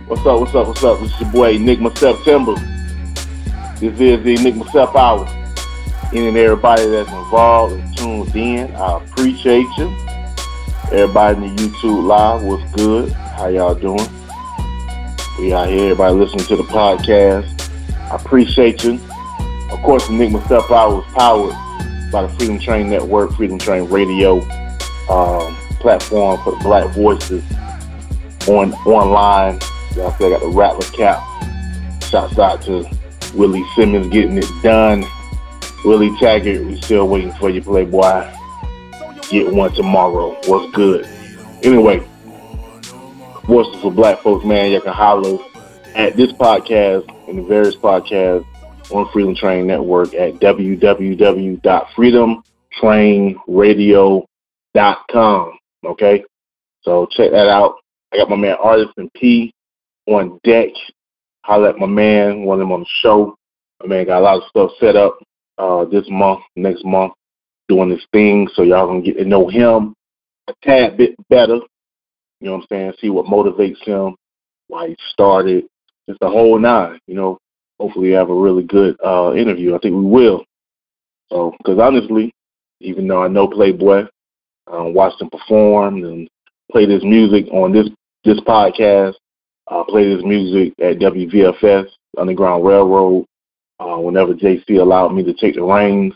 What's up? This is your boy Enigma September. This is the Enigma Sep Hour. And everybody that's involved and tuned in, I appreciate you. Everybody in the YouTube Live, what's good? How y'all doing? We out here, everybody listening to the podcast. I appreciate you. Of course, Enigma Sep Hour is powered by the Freedom Train Network, Freedom Train Radio platform for the Black voices online. Y'all see I got the Rattler cap. Shouts out to Willie Simmons getting it done. Willie Taggart, we still waiting for you, Playboy. Get one tomorrow. What's good? Anyway, Voices for Black Folks, man. You can holler at this podcast and the various podcasts on Freedom Train Network at www.freedomtrainradio.com. Okay? So check that out. I got my man Artisan P on deck. Holler at my man, want him on the show. My man got a lot of stuff set up this month, next month, doing this thing, so y'all gonna get to know him a tad bit better. You know what I'm saying? See what motivates him, why he started, just the whole nine. You know, hopefully have a really good interview. I think we will. So, because honestly, even though I know Playboy, watched him perform and play his music on this podcast, play his music at WVFS, Underground Railroad, whenever JC allowed me to take the reins.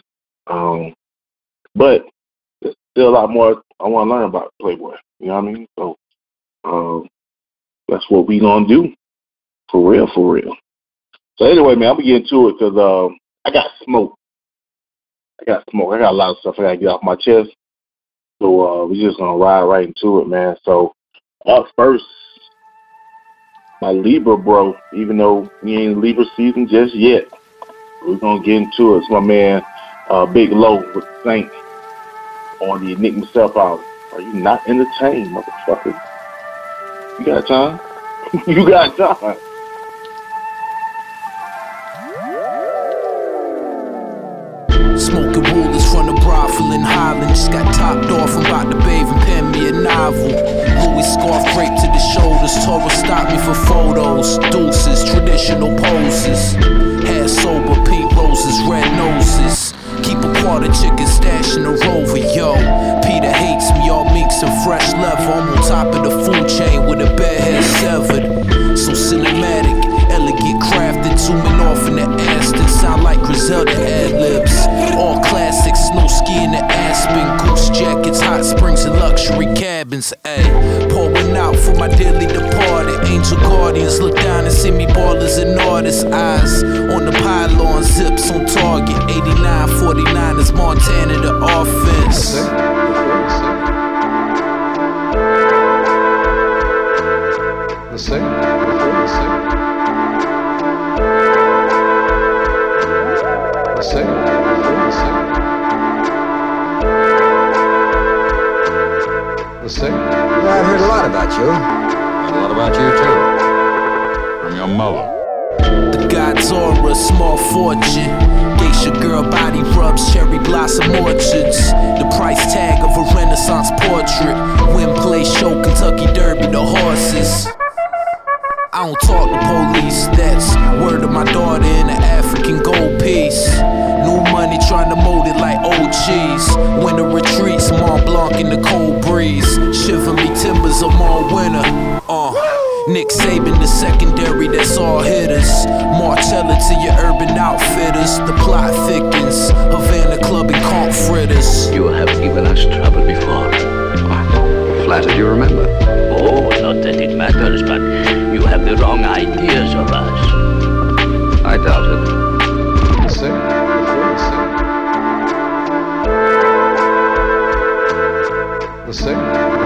But there's still a lot more I want to learn about Playboy. You know what I mean? So that's what we gonna do. For real. So anyway, man, I'm gonna get into it because I got smoke. I got a lot of stuff I gotta get off my chest. So we're just gonna ride right into it, man. So up first, my Libra bro, even though we ain't in Libra season just yet, we're gonna get into it. It's my man Big Low with the Saint on the Enigma Sep Hour. Are you not entertained, motherfucker? You got time? You got time. Smoking rulers from the brothel in Holland. Just got topped off, I'm about to bathe and pen me a novel. Louis scarf draped to the shoulders. Toro stopped me for photos. Deuces, traditional poses. Hair sober, pink roses, red noses. Keep a quarter chicken stash in a Rover, yo. Peter hates me, all minks and fresh leather. I'm on top of the food chain with a bed head severed. So cinematic, elegant, crafted, zooming off in the Aston. Sound like Griselda ad-libs. All classics, no ski in the Aspen. Goose jackets, hot springs and luxury cabins. Ayy, pouring out for my dearly departed. Angel guardians look down and see me ballers and artists. Eyes on the pylon, zips on target. 89-49 is Montana the offense. The same. Yeah, I've heard a lot about you. And a lot about you too. From your mother. The God's aura, small fortune. Geisha girl body rubs, cherry blossom orchards. The price tag of a Renaissance portrait. Win play show, Kentucky Derby, the horses. I don't talk to police, that's word of my daughter in an African gold piece. New money trying to mold it like old cheese. Winter retreats, Mont Blanc in the cold breeze. Shiver me timbers, I'm all winter. Nick Saban, the secondary, that's all hitters. Marcella to your urban outfitters. The plot thickens, Havana Club and conch fritters. You have given us trouble before. Flattered you remember. Oh, not that it matters, but you have the wrong ideas of us. I doubt it. The same. The same.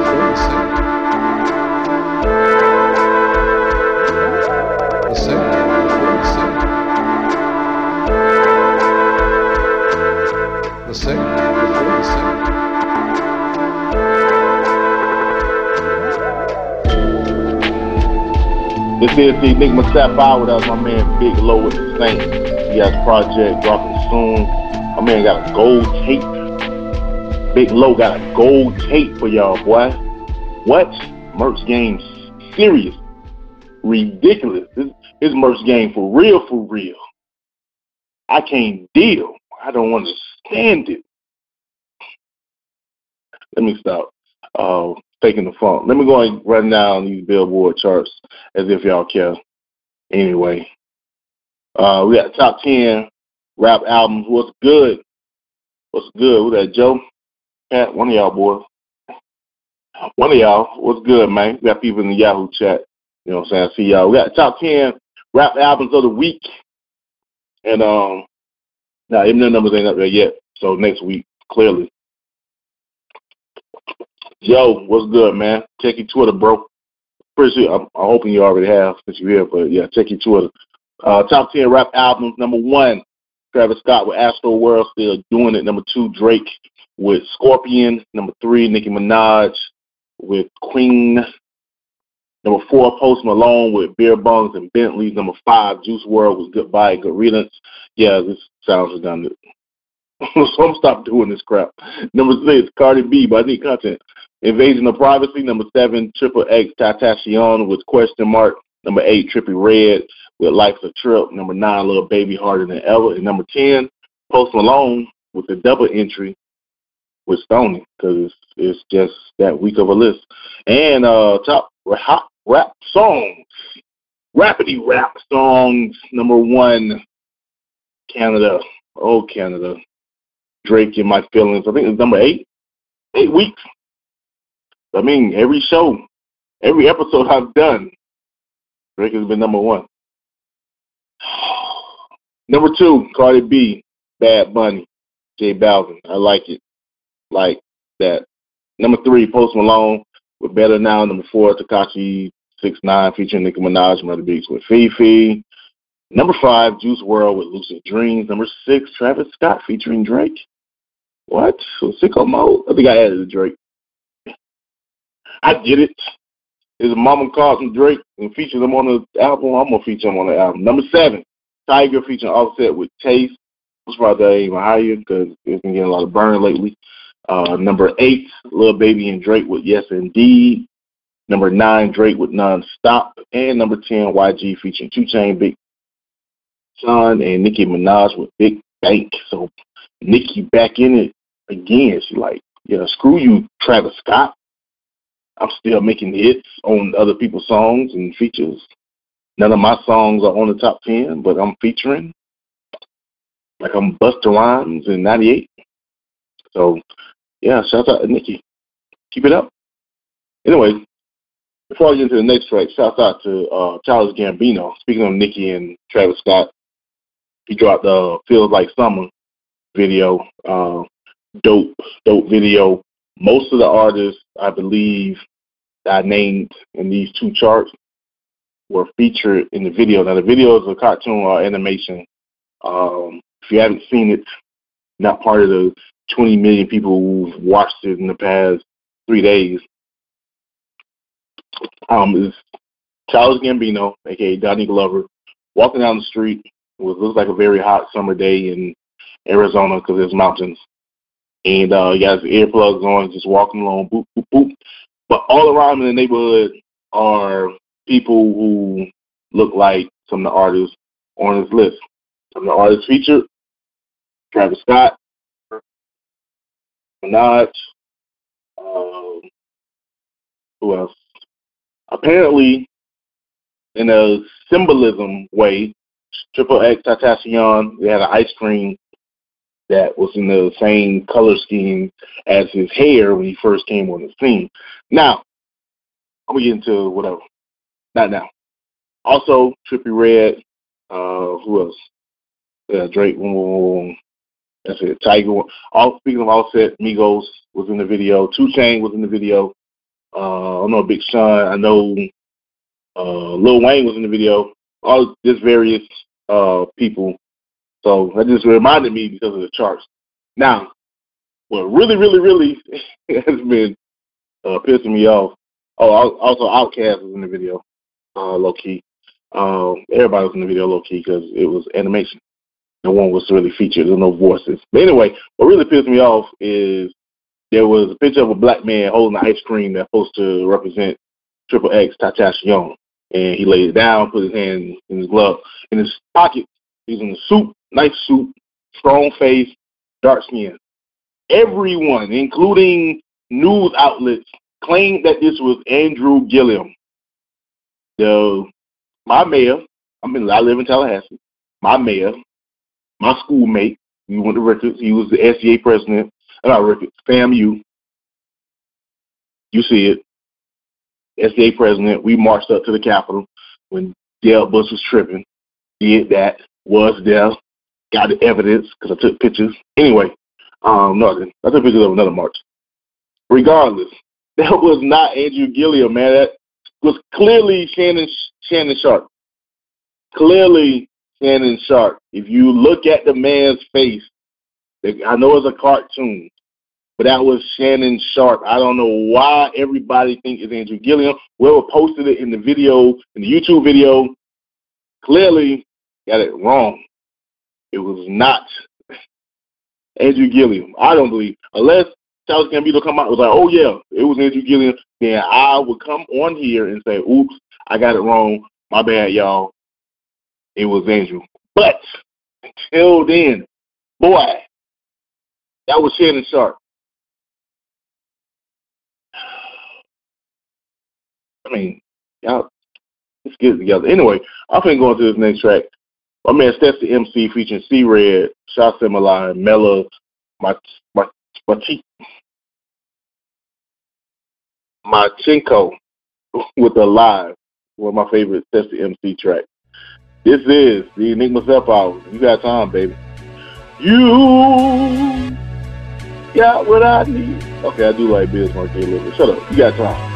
This is the Enigma Sep Hour. That was my man Big Low with the Saint. He has a project dropping soon. My man got a gold tape. Big Low got a gold tape for y'all, boy. What? Merch Game serious. ridiculous. His merch game for real, for real. I can't deal. I don't understand it. Let me stop faking the funk. Let me go and run down these Billboard charts as if y'all care. Anyway, we got top 10 rap albums. What's good? What's good? Who that, Joe? Pat, one of y'all boys. One of y'all. What's good, man? We got people in the Yahoo chat. You know what I'm saying? I see y'all. We got top 10 rap albums of the week. And now even the numbers ain't up there yet. So next week, clearly. Yo, what's good, man? Check your Twitter, bro. Pretty sure, I'm hoping you already have since you're here, but yeah, check your Twitter. Top 10 rap albums. Number 1, Travis Scott with Astro World, still doing it. Number 2, Drake with Scorpion. Number 3, Nicki Minaj with Queen. Number 4, Post Malone with Beer Bongs and Bentleys. Number 5, Juice WRLD with Goodbye, Good Riddance. Yeah, this sounds redundant. So I'm gonna stop doing this crap. Number 6, Cardi B, but I need content. Invasion of Privacy. Number 7, Triple X Tentacion with Question Mark. Number 8, Trippie Redd with Life's a Trip. Number 9, Lil Baby, Harder Than Ever. And number 10, Post Malone with the double entry with Stoney, because it's just that weak of a list. And top hot rap songs, rappity rap songs. Number 1, Canada. Oh, Canada. Drake in My Feelings. I think it's number 8. 8 weeks. I mean, every show, every episode I've done, Drake has been number 1. Number 2, Cardi B, Bad Bunny, J Balvin. I like it. Like that. Number 3, Post Malone with Better Now. Number 4, Tekashi 6ix9ine featuring Nicki Minaj, Murder Beats with Fifi. Number 5, Juice WRLD with Lucid Dreams. Number 6, Travis Scott featuring Drake. What? So Sicko Mode? I think I added a Drake. I get it. His mama called him Drake and featured him on the album. I'm going to feature him on the album. Number 7, Tiger featuring Offset with Taste. I'm surprised that ain't even higher because it's been getting a lot of burn lately. Number 8, Lil Baby and Drake with Yes Indeed. Number 9, Drake with Non-Stop. And number 10, YG featuring 2 Chainz, Big Sean, and Nicki Minaj with Big Bank. So Nicki back in it again. She like, yeah, screw you, Travis Scott. I'm still making hits on other people's songs and features. None of my songs are on the top 10, but I'm featuring like I'm Busta Rhymes in 98. So, yeah, shout out to Nicki. Keep it up. Anyway, before I get into the next track, shout out to Childish Gambino. Speaking of Nicki and Travis Scott, he dropped Feels Like Summer video. Dope video. Most of the artists, I believe, that I named in these 2 charts were featured in the video. Now, the video is a cartoon or animation. If you haven't seen it, not part of the 20 million people who've watched it in the past 3 days. It's Childish Gambino, a.k.a. Donnie Glover, walking down the street. It looks like a very hot summer day in Arizona because there's mountains. And he has earplugs on, just walking along, boop, boop, boop. But all around in the neighborhood are people who look like some of the artists on his list. Some of the artists featured, Travis Scott, Minaj, who else? Apparently, in a symbolism way, Triple X Tentacion, they had an ice cream that was in the same color scheme as his hair when he first came on the scene. Now, I'm going to get into whatever. Not now. Also, Trippie Redd, who else? Drake, that's it, Tiger. Speaking of Offset, Migos was in the video. 2 Chainz was in the video. I know Big Sean. I know Lil Wayne was in the video. All just various people. So that just reminded me because of the charts. Now, what really has been pissing me off. Oh, also Outkast was in the video, low key. Everybody was in the video low key because it was animation. No one was really featured. There were no voices. But anyway, what really pissed me off is there was a picture of a black man holding an ice cream that's supposed to represent Triple X Tentacion. And he laid it down, put his hand in his glove. In his pocket, he's in a suit, nice suit, strong face, dark skin. Everyone, including news outlets, claimed that this was Andrew Gillum. My mayor, I live in Tallahassee. My mayor, my schoolmate, he went to Ricketts. He was the SCA president. Not Ricketts, FAMU. You see it. SCA president. We marched up to the Capitol when Dale Bush was tripping. Did that. Was there. Got the evidence because I took pictures. Anyway, nothing. I took pictures of another march. Regardless, that was not Andrew Gillum, man. That was clearly Shannon Sharpe. Clearly Shannon Sharpe. If you look at the man's face, I know it's a cartoon, but that was Shannon Sharpe. I don't know why everybody thinks it's Andrew Gillum. Whoever posted it in the video, in the YouTube video, clearly got it wrong. It was not Andrew Gillum. I don't believe. Unless Childish Gambino come out and was like, oh, yeah, it was Andrew Gillum, then I would come on here and say, oops, I got it wrong. My bad, y'all. It was Andrew. But until then, boy, that was Shannon Sharpe. I mean, y'all, let's get it together. Anyway, I'm finna go into this next track. My man Steph the MC featuring C-Red, Shah Simala, and Mela Machenko with the Live, one of my favorite Steph the MC tracks. This is the Enigma Step Out. You got time, baby. You got what I need. Okay, I do like Biz Markie a little bit. Shut up. You got time.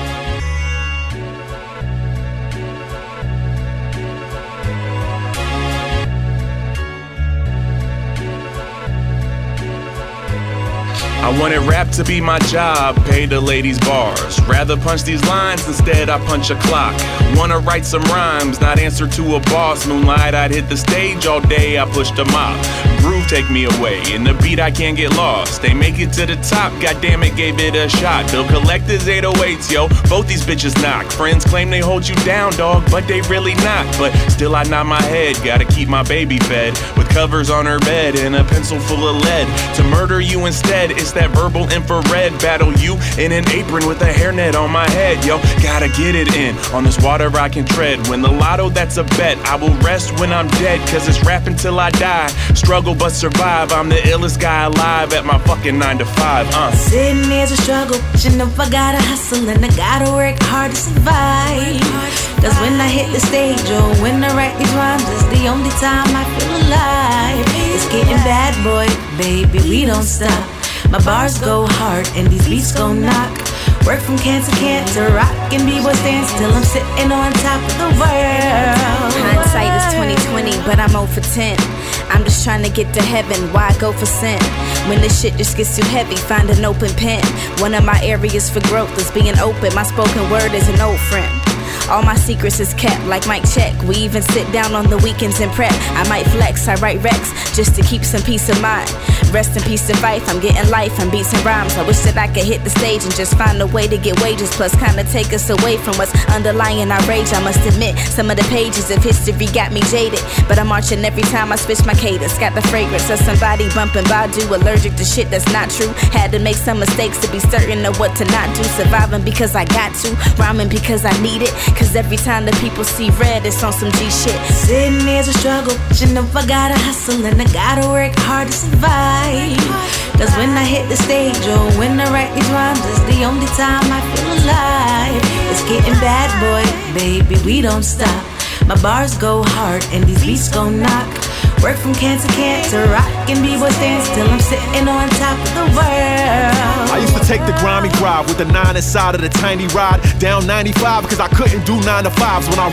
I wanted rap to be my job, pay the ladies bars. Rather punch these lines, instead I punch a clock. Wanna write some rhymes, not answer to a boss. Moonlight, I'd hit the stage all day, I pushed them up. Groove take me away, in the beat I can't get lost. They make it to the top, goddamn it, gave it a shot. Bill collectors 808s, yo, both these bitches knock. Friends claim they hold you down, dog, but they really not. But still I nod my head, gotta keep my baby fed. With covers on her bed and a pencil full of lead. To murder you instead, it's that verbal infrared. Battle you in an apron with a hairnet on my head, yo. Gotta get it in, on this water I can tread. Win the lotto, that's a bet. I will rest when I'm dead, cause it's rap until I die. Struggle but survive, I'm the illest guy alive at my fucking 9 to 5, Sitting here's a struggle, but you know I gotta hustle and I gotta work hard to survive. Cause when I hit the stage or when I write these rhymes, it's the only time I feel alive. It's getting bad, boy, baby, we don't stop. My bars go hard and these beats go knock. Work from can to rock and b-boy stands till I'm sitting on top of the world. Hindsight is 2020, but I'm 0 for 10. I'm just trying to get to heaven, why go for sin? When this shit just gets too heavy, find an open pen. One of my areas for growth is being open. My spoken word is an old friend. All my secrets is kept like Mike Check. We even sit down on the weekends and prep. I might flex, I write Rex just to keep some peace of mind. Rest in peace to Fife, I'm getting life and beats and rhymes. I wish that I could hit the stage and just find a way to get wages, plus kinda take us away from what's underlying our rage. I must admit, some of the pages of history got me jaded, but I'm marching every time I switch my cadence. Got the fragrance of somebody bumping Badu, allergic to shit that's not true. Had to make some mistakes to be certain of what to not do. Surviving because I got to, rhyming because I need it. Cause every time the people see red, it's on some G shit. Sitting here's a struggle, but you know I gotta hustle and I gotta work hard to survive. Cause when I hit the stage or when I write these rhymes, it's the only time I feel alive. It's getting bad, boy, baby, we don't stop. My bars go hard and these beats go knock. Work from can to rock and b-boy stands till I'm sitting on top of the world. I used to take the grimy drive with the 9 inside of the tiny ride. Down 95 cause I couldn't do 9 to 5s. When I rapped,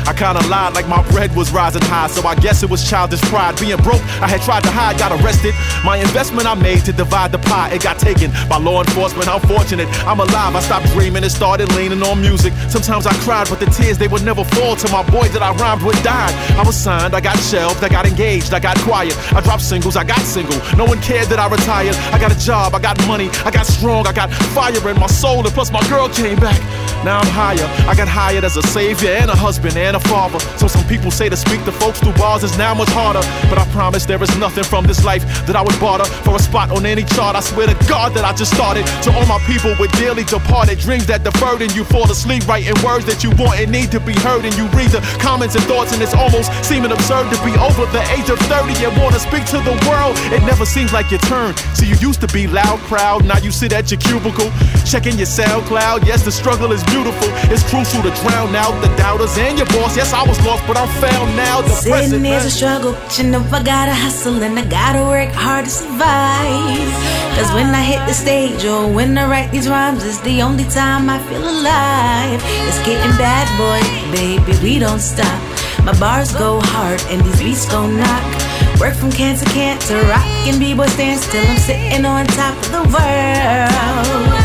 I kinda lied like my bread was rising high, so I guess it was childish pride. Being broke, I had tried to hide, got arrested. My investment I made to divide the pie, it got taken by law enforcement. I'm fortunate, I'm alive. I stopped dreaming and started leaning on music. Sometimes I cried, but the tears, they would never fall till my boy that I rhymed with died. I was signed, I got shelved, I got engaged, I got quiet. I dropped singles, I got single. No one cared that I retired. I got a job, I got money, I got strong, I got fire in my soul, and plus my girl came back. Now I'm higher. I got hired as a savior and a husband and a father. So some people say to speak to folks through bars is now much harder. But I promise there is nothing from this life that I would barter for a spot on any chart. I swear to God that I just started. To all my people with dearly departed, dreams that deferred, and you fall asleep writing words that you want and need to be heard. And you read the comments and thoughts, and it's almost seeming absurd to be over the age of 30 and want to speak to the world. It never seems like your turn. See, you used to be loud, proud. Now you sit at your cubicle, checking your SoundCloud. Yes, the struggle is beautiful. It's crucial to drown out the doubters and your boss. Yes, I was lost, but I'm found now. The Sitting there's a struggle, but you know I gotta hustle and I gotta work hard to survive. Cause when I hit the stage or when I write these rhymes, it's the only time I feel alive. It's getting bad, boy, baby, we don't stop. My bars go hard and these beats go knock. Work from can to rock and b-boy stand still. I'm sitting on top of the world.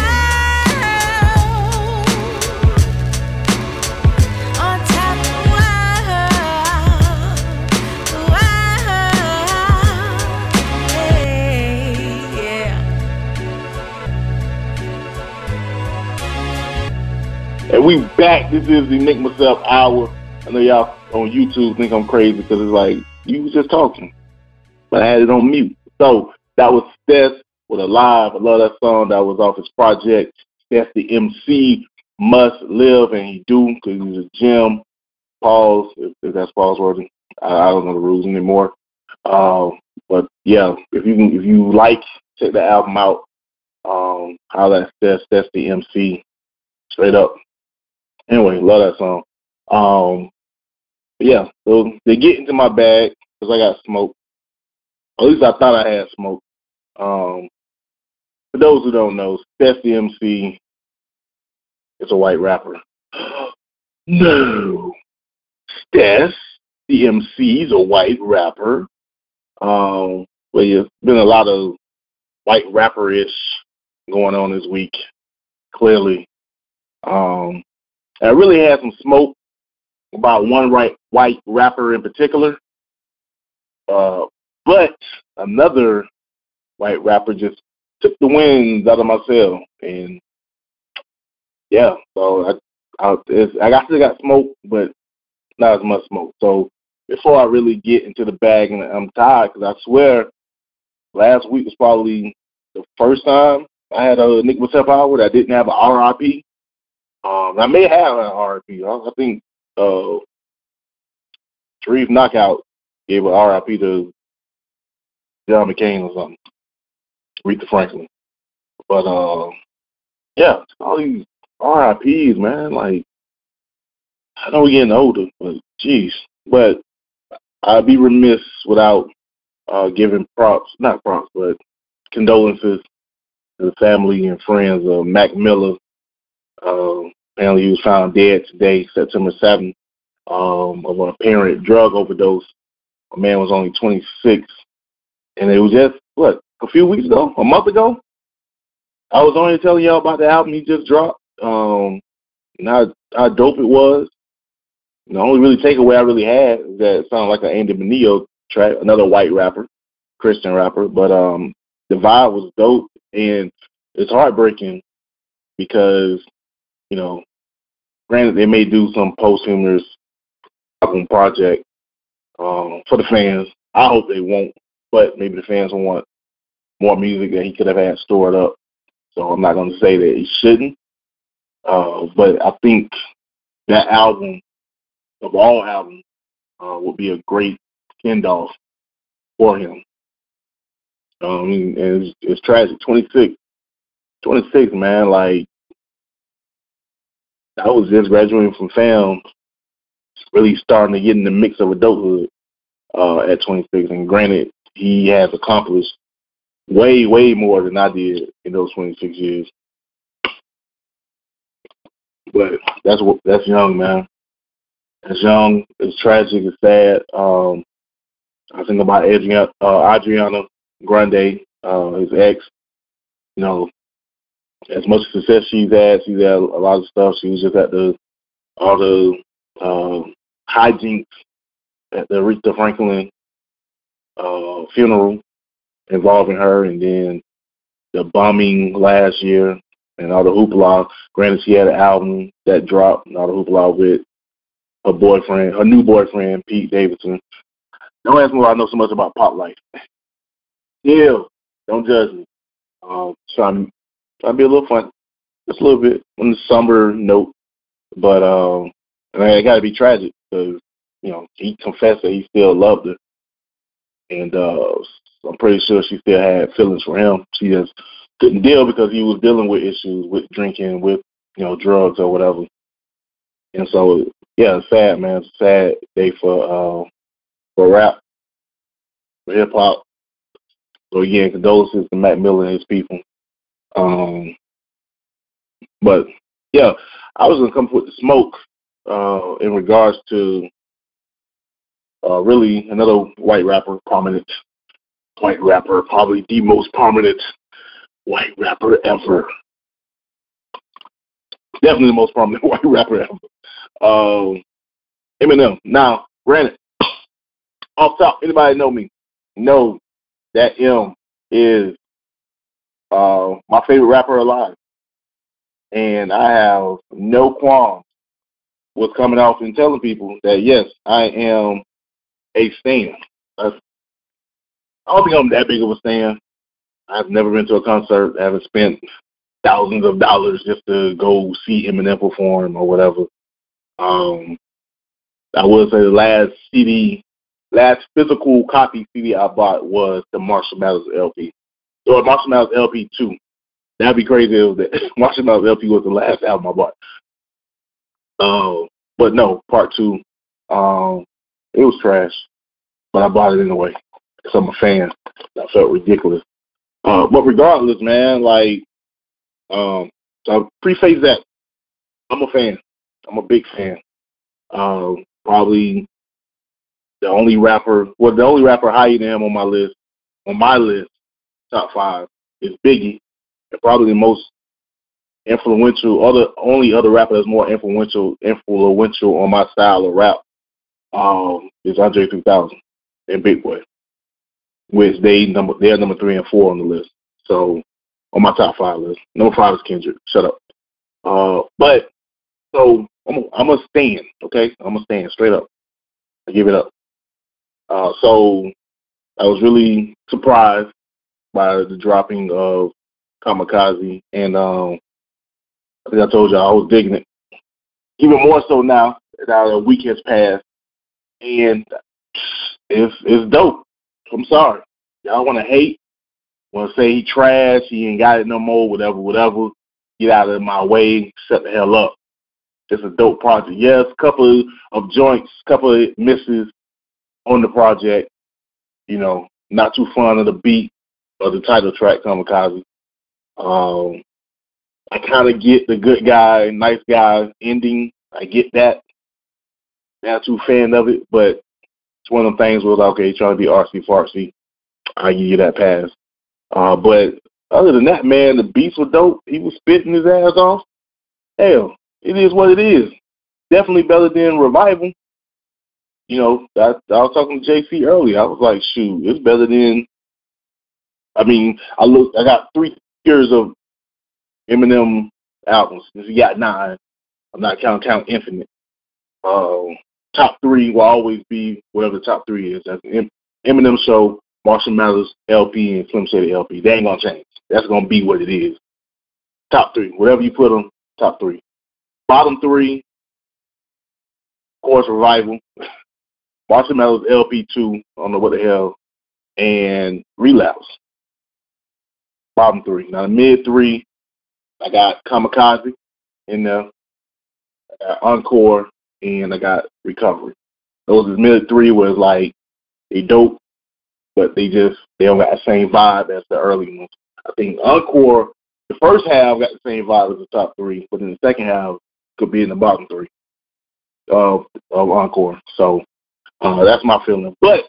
And we back. This is the Nick Myself Hour. I know y'all on YouTube think I'm crazy because it's like, you was just talking. But I had it on mute. So that was Steph with Alive. I love that song. That was off his project. Steph the MC must live, and he do because he's a gym. Pause, if that's pause worthy. I don't know the rules anymore. But yeah, if you like, check the album out. How that Steph the MC. Straight up. Anyway, love that song. Yeah, so they get into my bag because I got smoke. At least I thought I had smoke. For those who don't know, Steph the MC is a white rapper. No, Steph the MC is a white rapper. Well, there's been a lot of white rapper-ish going on this week, clearly. I really had some smoke about one white rapper in particular, but another white rapper just took the wind out of my sail, and yeah, so I still got smoke, but not as much smoke. So before I really get into the bag, and I'm tired because I swear last week was probably the first time I had a Nick Myself Hour that didn't have an RIP. I may have an RIP. I think Sharif Knockout gave an RIP to John McCain or something. Aretha Franklin. But yeah, all these RIPs, man. Like, I know we're getting older, but geez. But I'd be remiss without giving not props, but condolences to the family and friends of Mac Miller. Apparently he was found dead today, September 7th, of an apparent drug overdose. A man was only 26, and it was just, a few weeks ago, a month ago? I was only telling y'all about the album he just dropped, and how dope it was. The only really takeaway I really had is that it sounded like an Andy Mineo track, another white rapper, Christian rapper, but the vibe was dope, and it's heartbreaking because, you know, granted, they may do some posthumous album project for the fans. I hope they won't, but maybe the fans will want more music that he could have had stored up. So I'm not going to say that he shouldn't, but I think that album, of all albums, would be a great send-off for him. And it's tragic. 26, man. Like, I was just graduating from FAM, really starting to get in the mix of adulthood at 26. And granted, he has accomplished way, way more than I did in those 26 years. But that's young, man. It's young, it's tragic, it's sad. I think about Adriana Grande, his ex. You know, as much success she's had a lot of stuff. She was just at all the hijinks at the Aretha Franklin funeral involving her, and then the bombing last year and all the hoopla. Granted, she had an album that dropped and all the hoopla with her new boyfriend, Pete Davidson. Don't ask me why I know so much about pop life. Still, don't judge me. Trying to be a little fun, just a little bit on the somber note, but it got to be tragic because he confessed that he still loved her, and I'm pretty sure she still had feelings for him. She just couldn't deal because he was dealing with issues with drinking, with drugs or whatever. And so yeah, it's sad, man. It's a sad day for rap, for hip hop. So again, condolences to Mac Miller and his people. But yeah, I was gonna come up with the smoke in regards to really another white rapper, probably the most prominent white rapper ever. Definitely the most prominent white rapper ever. Eminem. Now, granted, off top, anybody know me? Know that M is my favorite rapper alive. And I have no qualms with coming out and telling people that, yes, I am a stan. I don't think I'm that big of a stan. I've never been to a concert. I haven't spent thousands of dollars just to go see Eminem perform or whatever. I will say the last physical copy CD I bought was the Marshall Mathers LP. Or Marshall Mathers LP 2. That'd be crazy if that Marshall Mathers LP was the last album I bought. But no, part 2, it was trash. But I bought it anyway because I'm a fan. I felt ridiculous. But regardless, man, so I preface that. I'm a fan. I'm a big fan. Probably the only rapper higher than him on my list, top 5, is Biggie. And probably the most influential, only other rapper that's more influential on my style of rap is Andre 3000 and Big Boy, which they're number 3 and 4 on the list. So on my top 5 list, number 5 is Kendrick. Shut up. But so I'm a stand, okay? I'm a stand straight up. I give it up. So I was really surprised by the dropping of Kamikaze, and I think I told you I was digging it. Even more so now that a week has passed, and it's dope. I'm sorry. Y'all want to hate, want to say he trash, he ain't got it no more, whatever. Get out of my way, shut the hell up. It's a dope project. Yes, a couple of joints, couple of misses on the project. Not too fond of the beat of the title track, Kamikaze. I kind of get the good guy, nice guy ending. I get that. Not too fan of it, but it's one of them things where, okay, trying to be artsy-fartsy. I give you that pass. But other than that, man, the beats were dope. He was spitting his ass off. Hell, it is what it is. Definitely better than Revival. I was talking to JC earlier. I was like, shoot, it's better than. I got 3 years of Eminem albums. He got 9. I'm not counting Infinite. Top 3 will always be whatever the top 3 is. That's Eminem Show, Marshall Mathers LP, and Slim Shady LP. They ain't gonna change. That's gonna be what it is. Top 3, whatever you put them, top 3. Bottom 3, of course, Revival. Marshall Mathers LP 2, I don't know what the hell, and Relapse. Bottom 3. Now the mid 3, I got Kamikaze in there, I got Encore, and I got Recovery. Those is mid 3 was like they dope, but they don't got the same vibe as the early ones. I think Encore, the first half got the same vibe as the top 3, but then the second half could be in the bottom 3. of Encore. So that's my feeling. But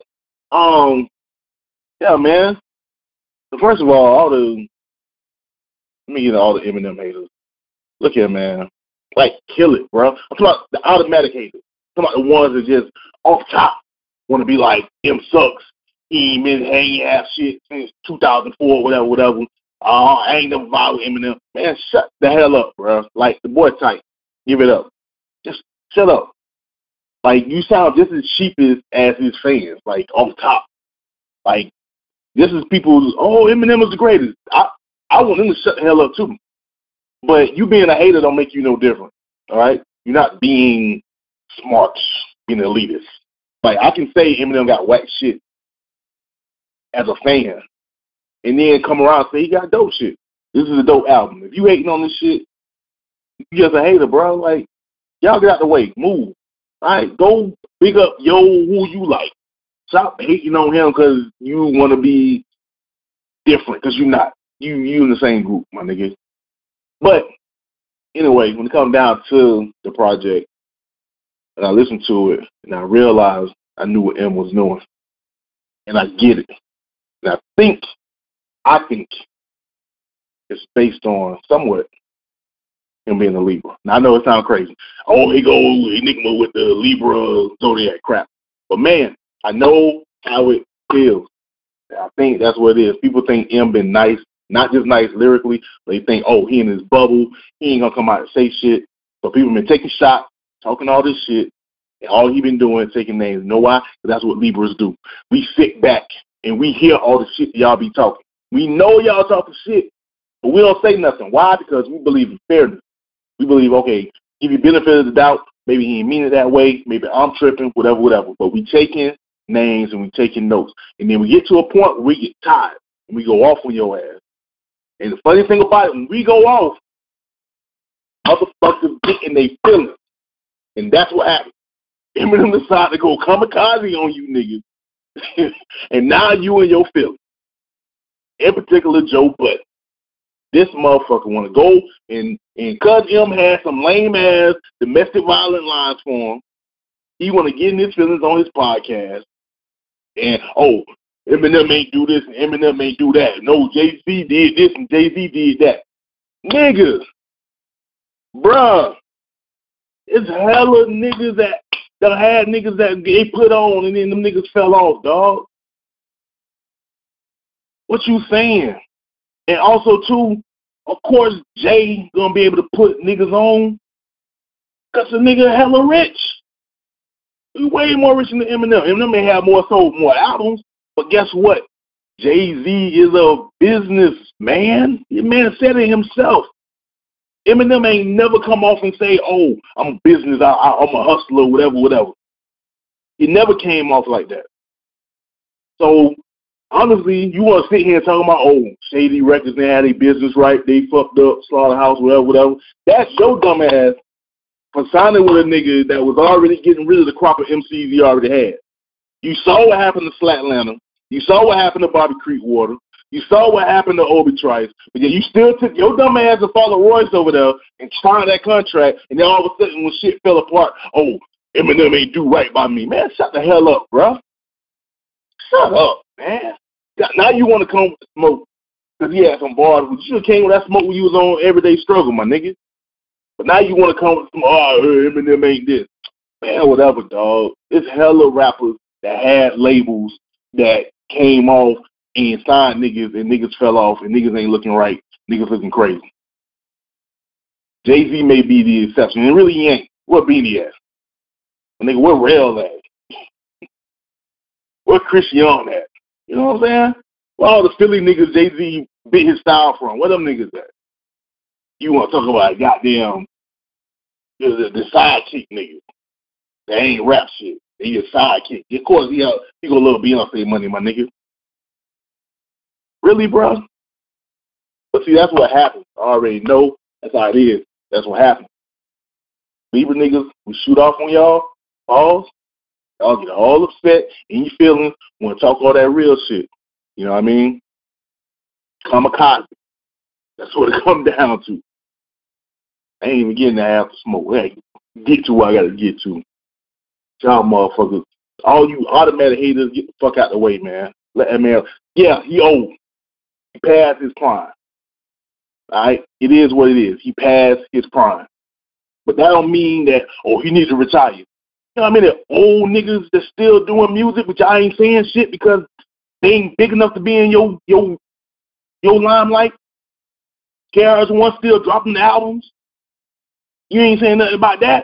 yeah, man. First of all, let me get all the Eminem haters. Look here, man. Like, kill it, bro. I'm talking about the automatic haters. I'm talking about the ones that just off top want to be like, M sucks. He ain't been hanging ass shit since 2004, whatever. I ain't never vibe with Eminem. Man, shut the hell up, bro. Like, the boy tight. Give it up. Just shut up. Like, you sound just as sheepish as his fans, like, off top. Like, this is people, Eminem is the greatest. I want them to shut the hell up, too. But you being a hater don't make you no different, all right? You're not being smart, being elitist. Like, I can say Eminem got whack shit as a fan, and then come around and say he got dope shit. This is a dope album. If you hating on this shit, you just a hater, bro. Like, y'all get out the way. Move. All right? Go big up who you like. Stop hating on him because you want to be different, because you're not. You in the same group, my nigga. But anyway, when it comes down to the project, and I listened to it, and I realized I knew what M was doing, and I get it. And I think it's based on somewhat him being a Libra. Now I know it sounds crazy. He goes Enigma with the Libra zodiac crap, but man, I know how it feels. I think that's what it is. People think M been nice. Not just nice lyrically, but they think, he in his bubble. He ain't going to come out and say shit. So people been taking shots, talking all this shit, and all he been doing is taking names. You know why? Because that's what Libras do. We sit back, and we hear all the shit y'all be talking. We know y'all talking shit, but we don't say nothing. Why? Because we believe in fairness. We believe, okay, give you benefit of the doubt. Maybe he didn't mean it that way. Maybe I'm tripping, whatever. But we taking names, and we taking notes. And then we get to a point where we get tired, and we go off on your ass. And the funny thing about it, when we go off, motherfuckers get in their feelings. And that's what happened. Eminem decided to go kamikaze on you niggas. And now you in your feelings. In particular, Joe Budden. This motherfucker want to go and cuz M had some lame-ass domestic violence lines for him, he want to get in his feelings on his podcast. And, Eminem ain't do this and Eminem ain't do that. No, Jay-Z did this and Jay-Z did that. Niggas. Bruh. It's hella niggas that had niggas that they put on and then them niggas fell off, dog. What you saying? And also, too, of course, Jay gonna be able to put niggas on because the nigga hella rich. He's way more rich than Eminem. Eminem may have more albums. But guess what? Jay-Z is a businessman. The man said it himself. Eminem ain't never come off and say, I'm a business, I'm a hustler, whatever. He never came off like that. So, honestly, you want to sit here and talk about, Shady Records, they had a business right, they fucked up, Slaughterhouse, whatever. That's your dumb ass for signing with a nigga that was already getting rid of the crop of MCs he already had. You saw what happened to Slatlanta. You saw what happened to Bobby Creekwater. You saw what happened to Obi Trice. But yet you still took your dumb ass and followed Royce over there and signed that contract. And then all of a sudden when shit fell apart, Eminem ain't do right by me. Man, shut the hell up, bro. Shut up, man. Now you want to come with the smoke because he had some bars. You should have came with that smoke when you was on Everyday Struggle, my nigga. But now you want to come with some, Eminem ain't this. Man, whatever, dog. It's hella rappers that had labels that came off and signed niggas, and niggas fell off, and niggas ain't looking right. Niggas looking crazy. Jay-Z may be the exception, and really he ain't. Where Beanie at? Nigga, where Rail at? Where Chris Young at? You know what I'm saying? Where all the Philly niggas Jay-Z bit his style from? Where them niggas at? You want to talk about goddamn the sidekick niggas. They ain't rap shit. They your sidekick. Of course, he go a little Beyonce money, my nigga. Really, bro? But see, that's what happens. I already know. That's how it is. That's what happens. Libra niggas, we shoot off on y'all. Pause. Y'all get all upset in your feelings. Want to talk all that real shit. You know what I mean? Kamikaze. That's what it comes down to. I ain't even getting to have to smoke. Hey, get to what I got to get to. Y'all motherfuckers, all you automatic haters, get the fuck out the way, man. Let that man. Yeah, he old. He passed his prime. All right, it is what it is. He passed his prime, but that don't mean that he needs to retire. You know what I mean? The old niggas that's still doing music, but y'all ain't saying shit because they ain't big enough to be in your limelight. KRS-One still dropping the albums. You ain't saying nothing about that.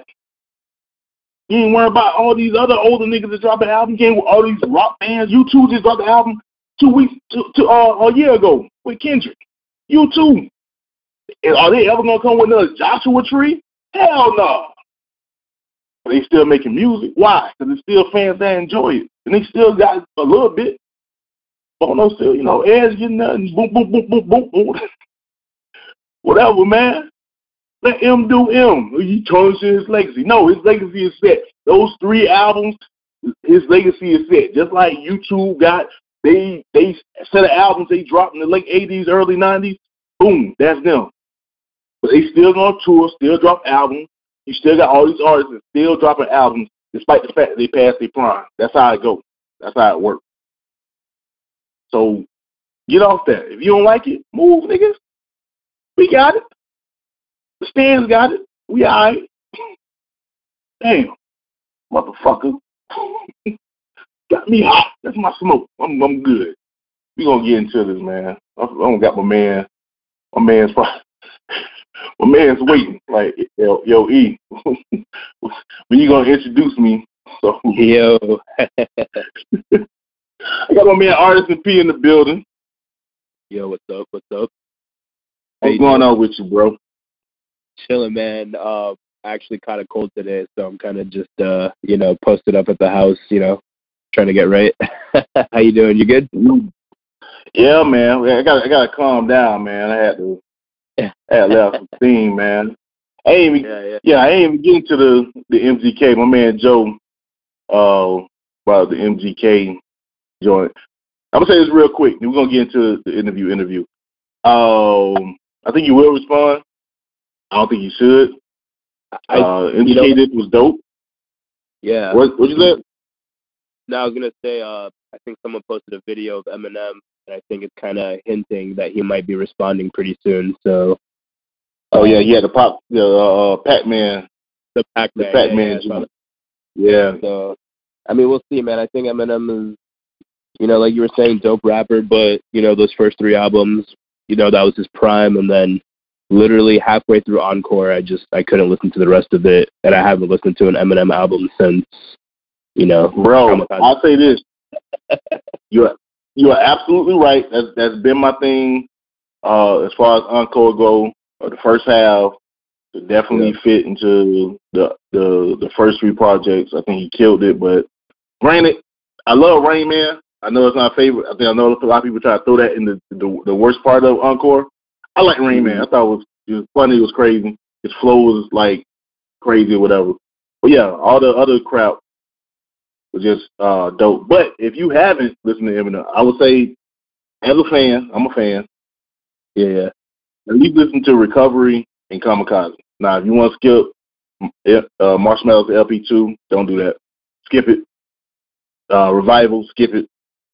You ain't worrying about all these other older niggas that dropping albums. You ain't all these rock bands. U2 just dropped the album 2 weeks a year ago with Kendrick. U2. Are they ever gonna come with another Joshua Tree? Hell no. But they still making music. Why? Because there's still fans that enjoy it, and they still got a little bit. Bono still, Edge getting nothing. Boom, boom, boom, boom, boom, boom. Whatever, man. Let him do him. He tarnishing his legacy. No, his legacy is set. Those 3 albums, his legacy is set. Just like YouTube got, they set of albums they dropped in the late 80s, early 90s. Boom, that's them. But they still gonna tour, still drop albums. You still got all these artists that still dropping albums, despite the fact that they passed their prime. That's how it goes. That's how it works. So get off that. If you don't like it, move, niggas. We got it. The stands got it. We all right. Damn, motherfucker. Got me hot. That's my smoke. I'm good. We gonna get into this, man. I don't got my man. My man's waiting. Like, yo, E, when you gonna introduce me? So yo, I got my man Artisan P in the building. Yo, what's up? What's up? What's going on with you, bro? Chilling, man. Actually kind of cold today, so I'm kind of just posted up at the house, trying to get right. How you doing? You good? Yeah, man. I gotta calm down, man. I had to let out some steam, man. I ain't even getting to the MGK. My man Joe about the MGK joint. I'm gonna say this real quick. We're gonna get into the interview. I think you will respond. I don't think you should. MGK this was dope. Yeah. What you said? No, I was gonna say I think someone posted a video of Eminem, and I think it's kind of hinting that he might be responding pretty soon. So. He had the Pac-Man. The Pac-Man. The Pac-Man. Yeah. So, I mean, we'll see, man. I think Eminem is, like you were saying, dope rapper, but those first 3 albums, that was his prime, and then literally halfway through Encore, I couldn't listen to the rest of it, and I haven't listened to an Eminem album since, Bro, I'll say this. You are absolutely right. That's been my thing as far as Encore go. The first half to definitely fit into the first 3 projects. I think he killed it. But granted, I love Rain Man. I know it's not favorite. I know a lot of people try to throw that in the worst part of Encore. I like Rain Man. I thought it was funny. It was crazy. His flow was like crazy or whatever. But yeah, all the other crap was just dope. But if you haven't listened to Eminem, I would say, as a fan, I'm a fan. Yeah. At least listen to Recovery and Kamikaze. Now, if you want to skip Marshmallows LP2, don't do that. Skip it. Revival, skip it.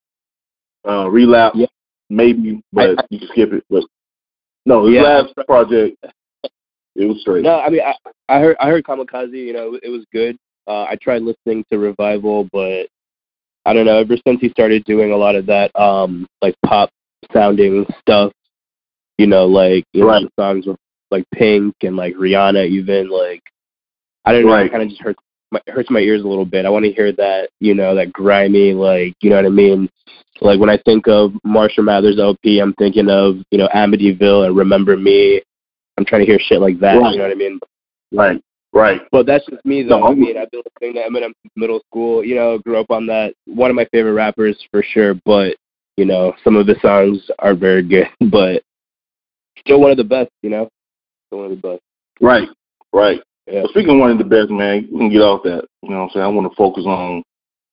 Relapse, maybe, but you can skip it. But no, his last project, it was straight. No, I mean, I heard Kamikaze. It was good. I tried listening to Revival, but I don't know. Ever since he started doing a lot of that, like pop sounding stuff. The songs with like Pink and like Rihanna, even like I don't know, it kind of just hurts my ears a little bit. I want to hear that, that grimy, like, you know what I mean? Like when I think of Marshall Mathers LP, I'm thinking of, Amityville and Remember Me. I'm trying to hear shit like that. You know what I mean? Right. But that's just me though. I mean, I've been listening to Eminem since middle school. Grew up on that. One of my favorite rappers for sure. But some of the songs are very good. But still one of the best, Still one of the best. Right. Yeah. Well, speaking of one of the best, man, you can get off that. You know what I'm saying? I want to focus on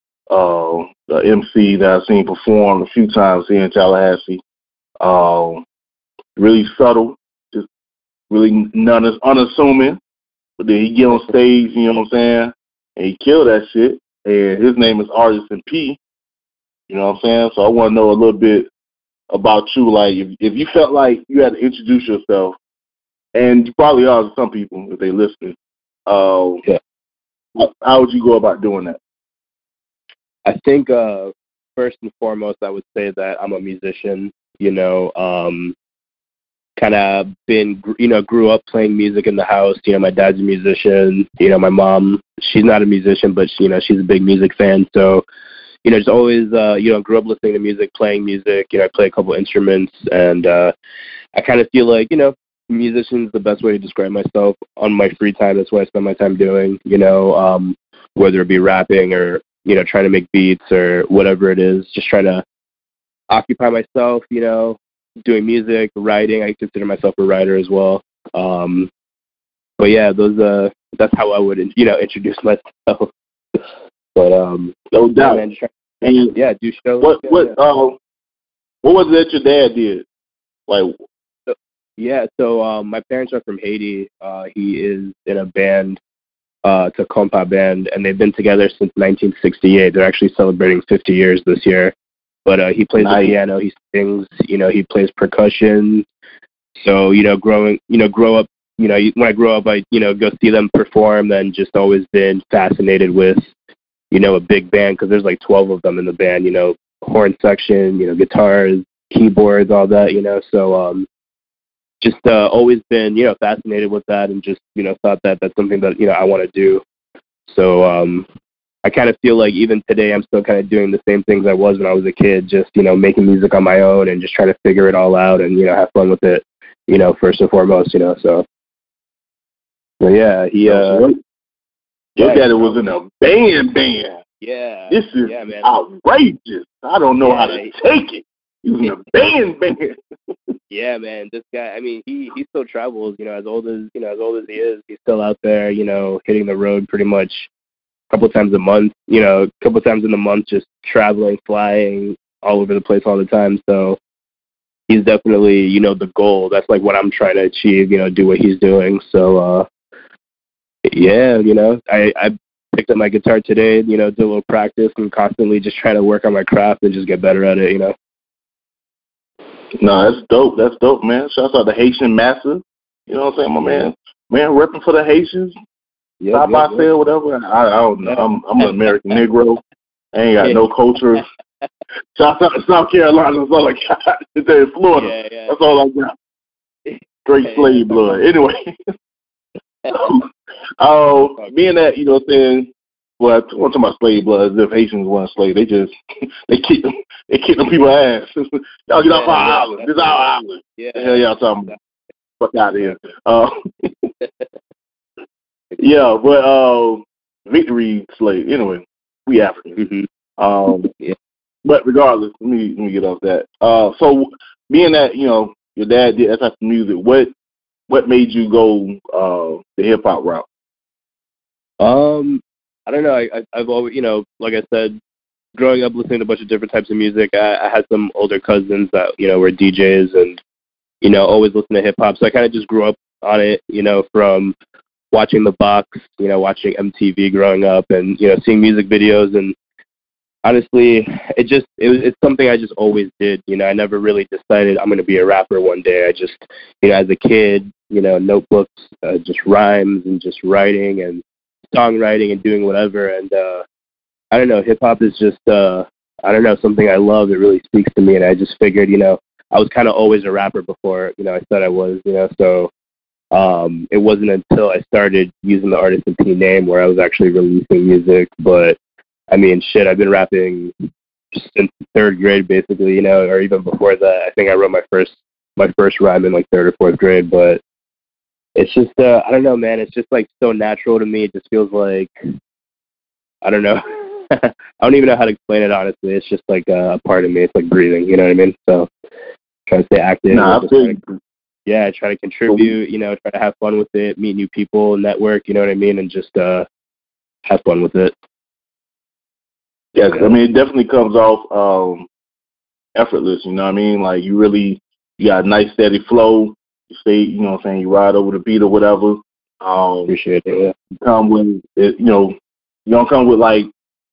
the MC that I've seen perform a few times here in Tallahassee. Really subtle, just really unassuming. But then he get on stage, you know what I'm saying? and he killed that shit. And his name is Artisan P. You know what I'm saying? So I want to know a little bit about you. Like, if you felt like you had to introduce yourself, and you probably are to some people if they listen, Yeah. how would you go about doing that? I think first and foremost, I would say that I'm a musician. You know, kind of grew up playing music in the house. You know, my dad's a musician. You know, my mom, she's not a musician, but she's a big music fan. So, just always, grew up listening to music, playing music. You know, I play a couple instruments, and I kind of feel like, musician's the best way to describe myself on my free time. That's what I spend my time doing. Whether it be rapping or trying to make beats or whatever it is, just trying to occupy myself. Doing music, writing. I consider myself a writer as well. But yeah, that's how I would introduce myself. But no doubt. Man, do shows. What was it that your dad did? Like, so my parents are from Haiti. He is in a band, it's a compa band, and they've been together since 1968. They're actually celebrating 50 years this year. But he plays the piano, he sings, he plays percussion. So, grow up, when I grow up, I, go see them perform, and just always been fascinated with, a big band, because there's like 12 of them in the band, horn section, guitars, keyboards, all that, so just always been, fascinated with that, and just, thought that that's something that, I want to do. So I kind of feel like even today I'm still kind of doing the same things I was when I was a kid, just, making music on my own and just trying to figure it all out and, have fun with it, first and foremost, so. But yeah, your daddy was in a band. Yeah. This is man. outrageous. I don't know how to take it. He was in a band. Yeah, man. This guy, I mean, he still travels, as old as he is, he's still out there, hitting the road pretty much a couple times a month, a couple times in the month, just traveling, flying all over the place all the time. So he's definitely, the goal. That's like what I'm trying to achieve, do what he's doing. So, yeah, I picked up my guitar today, did a little practice and constantly just trying to work on my craft and just get better at it, No, that's dope. That's dope, man. Shouts out to Haitian Massive. You know what I'm saying, my man? Man, repping for the Haitians. Stop by sale, whatever. I don't know. I'm an American Negro. I ain't got no culture. Shout out to South Carolina. That's all I got. It's in Florida. That's all I got. Straight slave blood. Anyway. Being that, you know what I'm saying, well, I'm talking about slave blood, as if Haitians weren't slaves. They just, they kick them people's ass. Y'all get off our island. This is our island. The hell y'all talking about? Fuck out of here. Yeah, but victory slave. Anyway, we African. But regardless, let me get off that. So being that, your dad did that type of music, what made you go the hip hop route? I don't know. I've always, like I said, growing up listening to a bunch of different types of music, I had some older cousins that, were DJs and, always listen to hip hop. So I kind of just grew up on it, from watching The Box, watching MTV growing up and, seeing music videos. And honestly, it's something I just always did. I never really decided I'm going to be a rapper one day. I just, as a kid, notebooks, just rhymes and just writing and songwriting and doing whatever. And I don't know, hip hop is just, I don't know, something I love. It really speaks to me. And I just figured, I was kind of always a rapper before, I said I was, so it wasn't until I started using the Artisan P name where I was actually releasing music. But I mean, shit, I've been rapping since third grade, basically, or even before that. I think I wrote my first rhyme in like third or fourth grade. But it's just, I don't know, man. It's just like so natural to me. It just feels like, I don't know. I don't even know how to explain it, honestly. It's just like a part of me. It's like breathing, you know what I mean? So trying to stay active. Try to contribute, try to have fun with it, meet new people, network, you know what I mean? And just have fun with it. Yeah, I mean, it definitely comes off effortless, you know what I mean? Like, you got a nice, steady flow. You stay, you know what I'm saying, you ride over the beat or whatever. Appreciate it, yeah. You come when, you You don't come with like,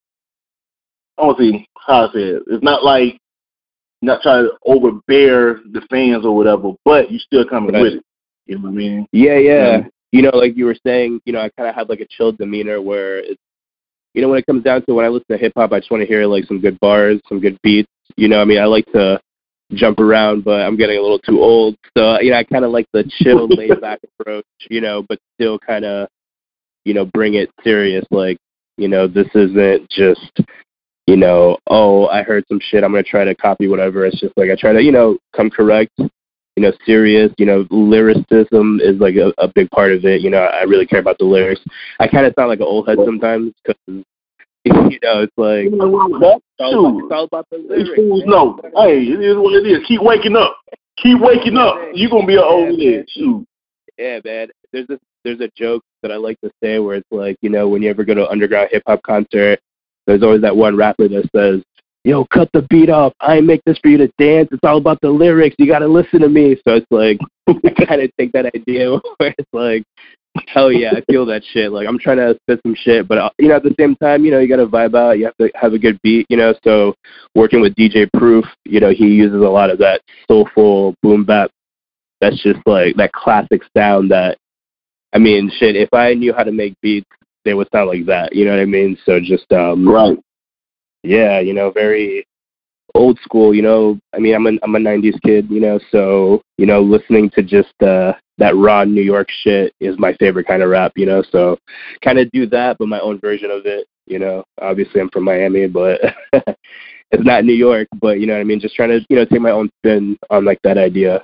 I don't see how I say it. It's not like not trying to overbear the fans or whatever, but you still coming with it. You know what I mean? Yeah. You know, like you were saying, you know, I kind of have like a chill demeanor where it's, you know, when it comes down to when I listen to hip hop, I just want to hear like some good bars, some good beats. You know, I mean, I like to jump around, but I'm getting a little too old. So, you know, I kind of like the chill, laid back approach, you know, but still kind of, you know, bring it serious. Like, you know, this isn't just, you know, oh, I heard some shit, I'm going to try to copy whatever. It's just like I try to, you know, come correct, you know, serious, you know, lyricism is like a big part of it. You know, I really care about the lyrics. I kind of sound like an old head sometimes because, you know, it's like, it's all about the lyrics. No, hey, it is what it is. Keep waking up. Keep waking up. You're going to be an old head. Shoot. Yeah, man. There's a joke that I like to say where it's like, you know, when you ever go to an underground hip-hop concert, there's always that one rapper that says, yo, cut the beat off. I ain't make this for you to dance. It's all about the lyrics. You got to listen to me. So it's like, I kind of take that idea where it's like, hell yeah, I feel that shit. Like, I'm trying to spit some shit, but, you know, at the same time, you know, you got to vibe out. You have to have a good beat, you know. So working with DJ Proof, you know, he uses a lot of that soulful boom bap. That's just like that classic sound that, I mean, shit, if I knew how to make beats, they would sound like that. You know what I mean? So just, right. Yeah, you know, very old school, you know. I mean, I'm a 90s kid, you know, so, you know, listening to just that raw New York shit is my favorite kind of rap, you know. So kind of do that, but my own version of it, you know. Obviously, I'm from Miami, but it's not New York, but, you know what I mean? Just trying to, you know, take my own spin on, like, that idea.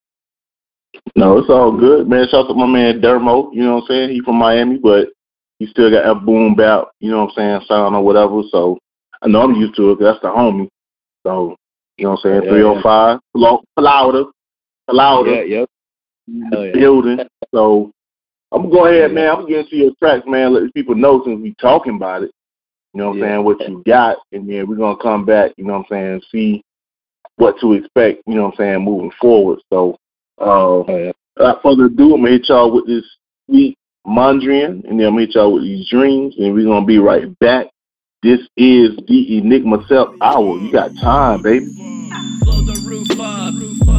No, it's all good, man. Shout out to my man Dermo, you know what I'm saying? He from Miami, but he still got that boom bap, you know what I'm saying, sound or whatever. So I know I'm used to it because that's the homie. So, you know what I'm saying, 305, louder. Yeah, yep. Building. So I'm going to go ahead, man. I'm going to get into your tracks, man. Let people know since we talking about it, you know what I'm saying, what you got. And then we're going to come back, you know what I'm saying, see what to expect, you know what I'm saying, moving forward. So, without further ado, I'm going to hit y'all with this sweet Mondrian, and then I'm going to hit y'all with these dreams, and we're going to be right back. This is the Enigma Self Hour. You got time, baby. Blow the roof up.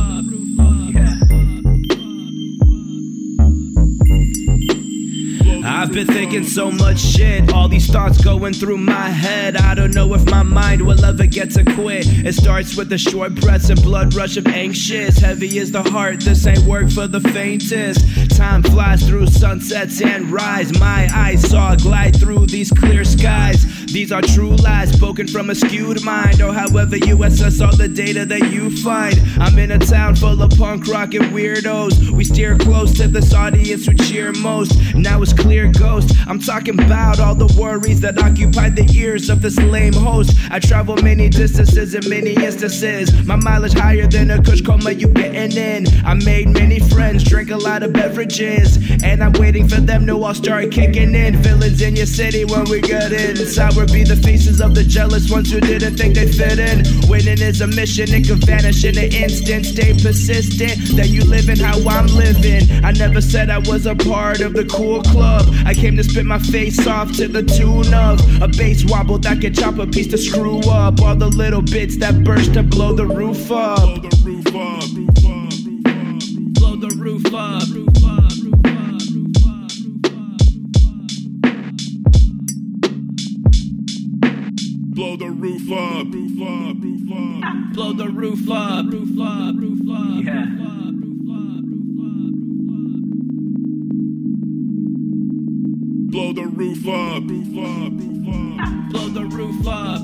I've been thinking so much shit, all these thoughts going through my head. I don't know if my mind will ever get to quit. It starts with a short breaths and blood rush of anxious. Heavy is the heart, this ain't work for the faintest. Time flies through sunsets and rise. My eyes saw glide through these clear skies. These are true lies spoken from a skewed mind. Or however you assess all the data that you find. I'm in a town full of punk rock and weirdos. We steer close to this audience who cheer most. Now it's clear ghost. I'm talking about all the worries that occupy the ears of this lame host. I travel many distances in many instances. My mileage higher than a kush coma you getting in. I made many friends, drink a lot of beverages, and I'm waiting for them to all start kicking in. Villains in your city when we get in. Sour be the faces of the jealous ones who didn't think they'd fit in. Winning is a mission, it could vanish in an instant. Stay persistent, that you living how I'm living. I never said I was a part of the cool club. I came to spit my face off to the tune of a bass wobble that could chop a piece to screw up all the little bits that burst to blow the roof up. Blow the roof up. Blow the roof up. Blow the roof up. Blow the roof up. Yeah. Blow the roof up. Blow the roof up.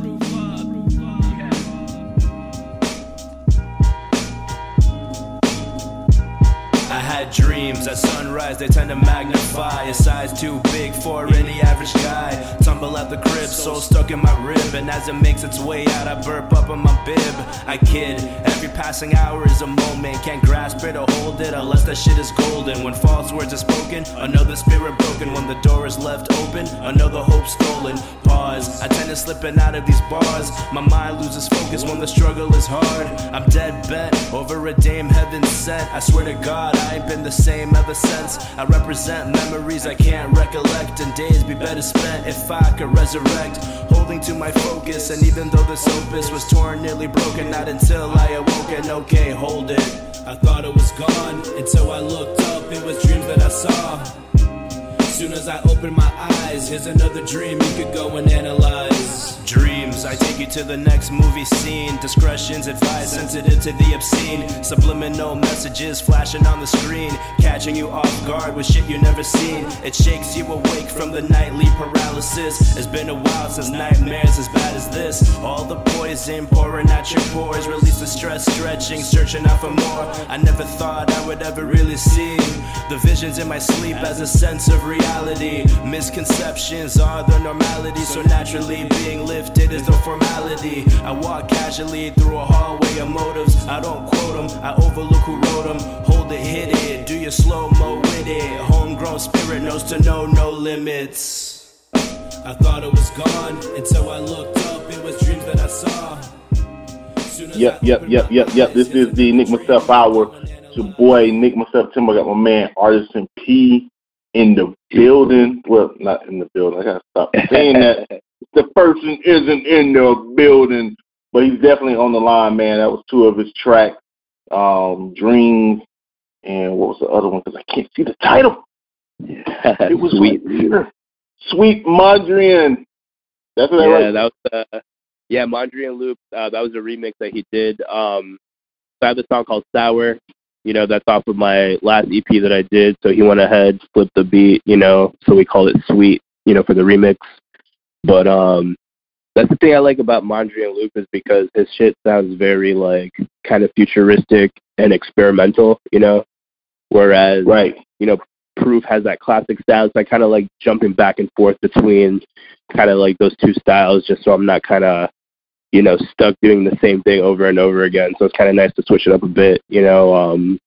I had dreams at sunrise, they tend to magnify. A size too big for any average guy. Tumble at the crib, soul stuck in my rib. And as it makes its way out, I burp up on my bib. I kid, every passing hour is a moment. Can't grasp grasp it or hold it unless that shit is golden. When false words are spoken, another spirit broken. When the door is left open, another hope stolen. Pause, I tend to slipping out of these bars. My mind loses focus when the struggle is hard. I'm dead bent over a dame heaven sent. I swear to God, I ain't been the same ever since. I represent memories I can't recollect, and days be better spent if I could resurrect. Holding to my focus, and even though this opus was torn, nearly broken, not until I awoke and okay, hold it. I thought it was gone until I looked up. It was dreams that I saw. Soon as I open my eyes, here's another dream you could go and analyze. Dreams, I take you to the next movie scene. Discretion's advised, sensitive to the obscene. Subliminal messages flashing on the screen, catching you off guard with shit you never seen. It shakes you awake from the nightly paralysis. It's been a while since nightmares as bad as this. All the poison pouring out your pores, release the stress, stretching, searching out for more. I never thought I would ever really see the visions in my sleep as a sense of reality. Misconceptions are the normality, so naturally being lifted is the formality. I walk casually through a hallway of motives. I don't quote them, I overlook who wrote them. Hold it, hit it, do your slow-mo with it. Homegrown spirit knows to know no limits. I thought it was gone until I looked up. It was dreams that I saw. Yep. This is the Nick Myself Hour. It's your boy Nick Myself Timber. I got my man Artisan P in the building. Well, not in the building. I gotta stop saying that. The person isn't in the building, but he's definitely on the line, man. That was two of his tracks, Dreams, and what was the other one? Because I can't see the title. It was Sweet Mondrian. That's what right? That was Mondrian Loop. That was a remix that he did. So I have a song called Sour. That's off of my last EP that I did. So he went ahead, flipped the beat, so we call it Sweet, for the remix. But that's the thing I like about Mondrian Loop is because his shit sounds very, like, kind of futuristic and experimental, whereas, Proof has that classic style. So I kind of like jumping back and forth between kind of like those two styles just so I'm not kind of, stuck doing the same thing over and over again. So it's kind of nice to switch it up a bit, and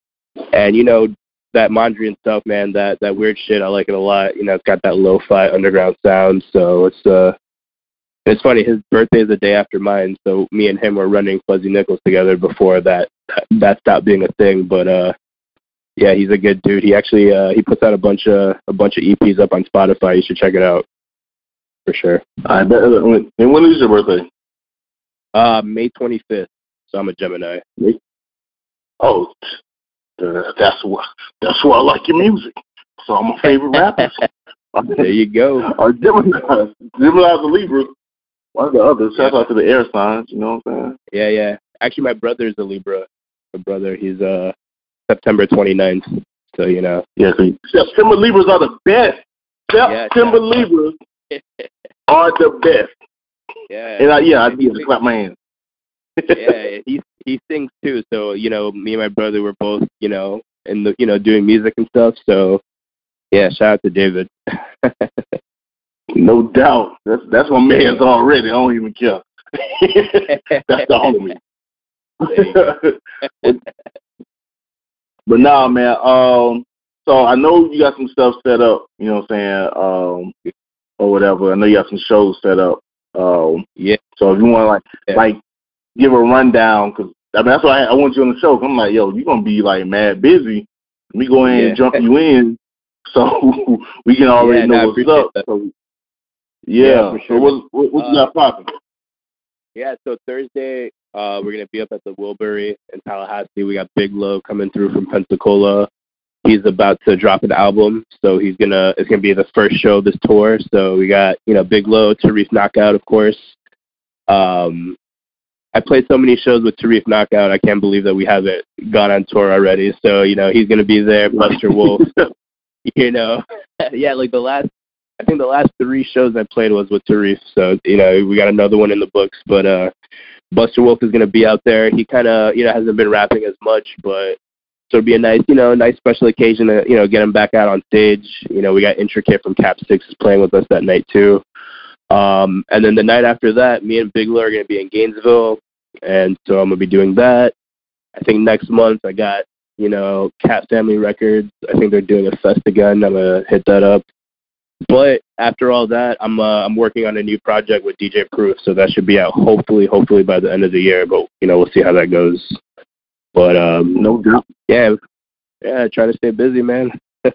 that Mondrian stuff, man, that weird shit, I like it a lot. It's got that lo-fi underground sound. So it's funny. His birthday is the day after mine. So me and him were running Fuzzy Nickels together before that stopped being a thing. But yeah, he's a good dude. He actually he puts out a bunch of EPs up on Spotify. You should check it out for sure. I bet. And when is your birthday? May 25th. So I'm a Gemini. Oh, that's why I like your music. So I'm my favorite rapper. There you go. Or Gemini's a Libra. One of the others. Shout out to the air signs. You know what I'm saying? Yeah. Actually, my brother's a Libra. My brother, he's September 29th. So Yeah. September Libras are the best. September Libras are the best. Yeah. And I need to clap my hands. Yeah, he sings too. So me and my brother were both in the doing music and stuff. So yeah, shout out to David. No doubt. That's my man's already. I don't even care. That's the homie. But nah, man. So I know you got some stuff set up. You know what I'm saying? Or whatever. I know you got some shows set up. Yeah. So if you want to like give a rundown, because that's why I want you on the show. Cause I'm like, yo, you're gonna be like mad busy. Let me go ahead and jump you in, so we can already know what's up. So, for sure. So what you got popping? Yeah. So Thursday, we're gonna be up at the Wilbury in Tallahassee. We got Big Low coming through from Pensacola. He's about to drop an album, so it's gonna be the first show of this tour. So we got Big Low, Tarif Knockout, of course. I played so many shows with Tarif Knockout, I can't believe that we haven't gone on tour already. So he's gonna be there. Buster Wolf, yeah, like I think the last 3 shows I played was with Tarif. So we got another one in the books, but Buster Wolf is gonna be out there. He kind of hasn't been rapping as much, but. So it'd be a nice special occasion to, get him back out on stage. We got Intricate from Cap 6 is playing with us that night too. And then the night after that, me and Big Low are going to be in Gainesville. And so I'm going to be doing that. I think next month I got You know, Cat Family Records. I think they're doing a fest again. I'm gonna hit that up. But after all that, I'm working on a new project with DJ Proof, so that should be out hopefully by the end of the year. But you know, we'll see how that goes. But no doubt. Yeah, trying to stay busy, man.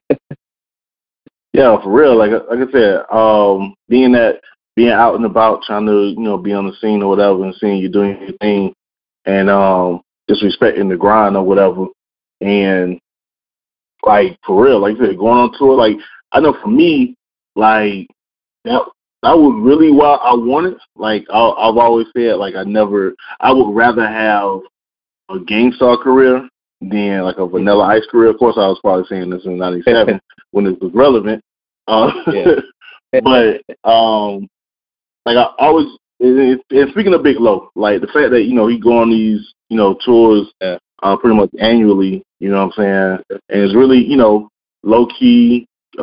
Yeah, for real. Like I said, being out and about, trying to be on the scene or whatever, and seeing you doing your thing, and just respecting the grind or whatever, and like for real, like you said, going on tour. Like I know for me, like that was really what I wanted. Like I've always said, like I would rather have a Gangstar career than like a Vanilla Ice career. Of course, I was probably saying this in '97 when it was relevant. But like I always, and speaking of Big Low, like the fact that he go on these tours pretty much annually. You know what I'm saying? And it's really low key.